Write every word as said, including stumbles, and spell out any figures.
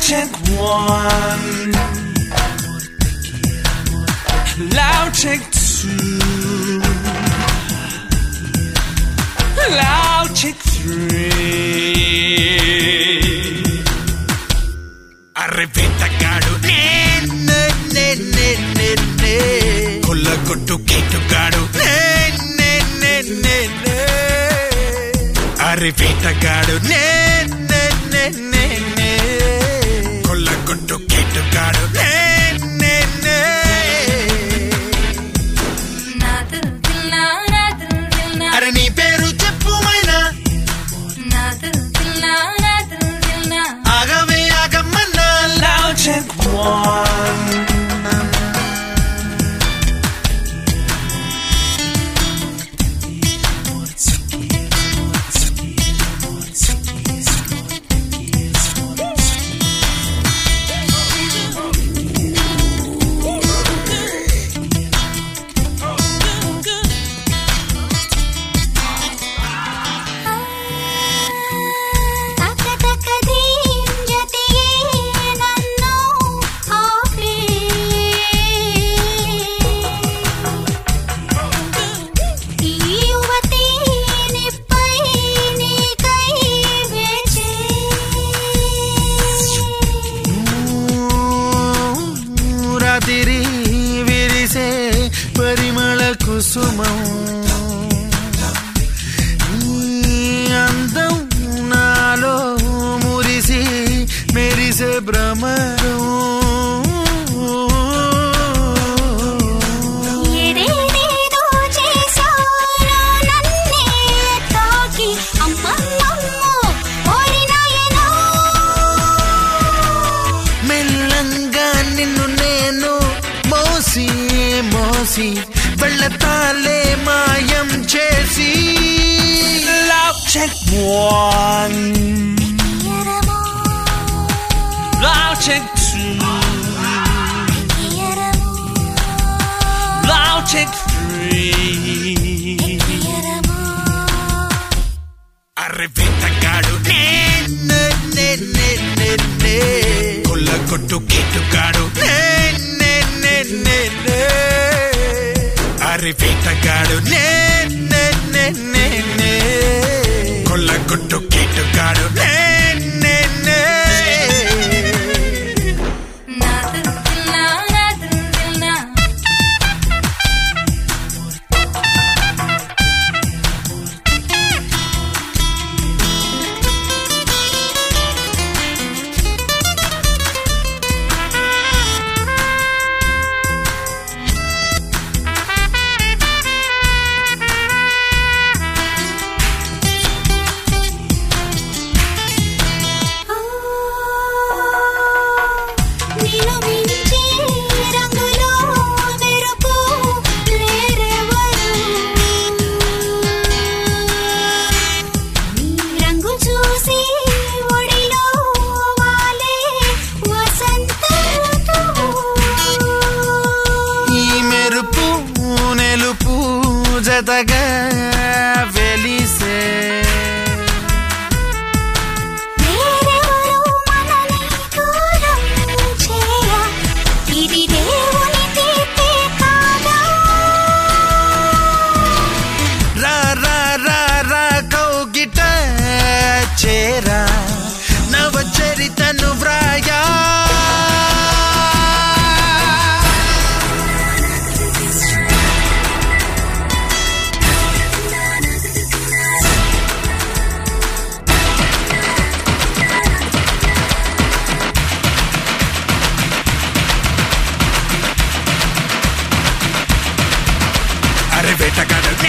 check one. Loud check two. Loud check three. Arrevetagaadu ne ne ne ne ne ne. Kollagottu ketugaadu ne ne ne ne ne. Arrevetagaadu ne ne ne ne ne. Kollagottu ketugaadu ne ne ne. Naadu dilna naadu dilna. Are nee peru cheppu maina. Naadu dilna naadu dilna. Agave agamanna. Loud check one. విరిసే పరిమళ కుసుమం అందం నాలో మురిసి మెరిసే భ్రమరం మెల్లంగా నిన్ను నేను మోసి మోసి వెళ్ళతాలే మాయం చేసి. Loud check one. Loud check two. Loud check three. Arrevetagaadu ne ne ne ne ne ne. Kollagottu ketugaadu ne ne ne ne ne. Arrevetagaadu ne ne ne ne ne. Kollagottu ketugaadu ne ne ne. Naadu dilna naadu dilna. జతగా వెలిసే రా రా రా రా కౌగిట చేరా నవ చరితను వ్రాయా. Arrevetagaadu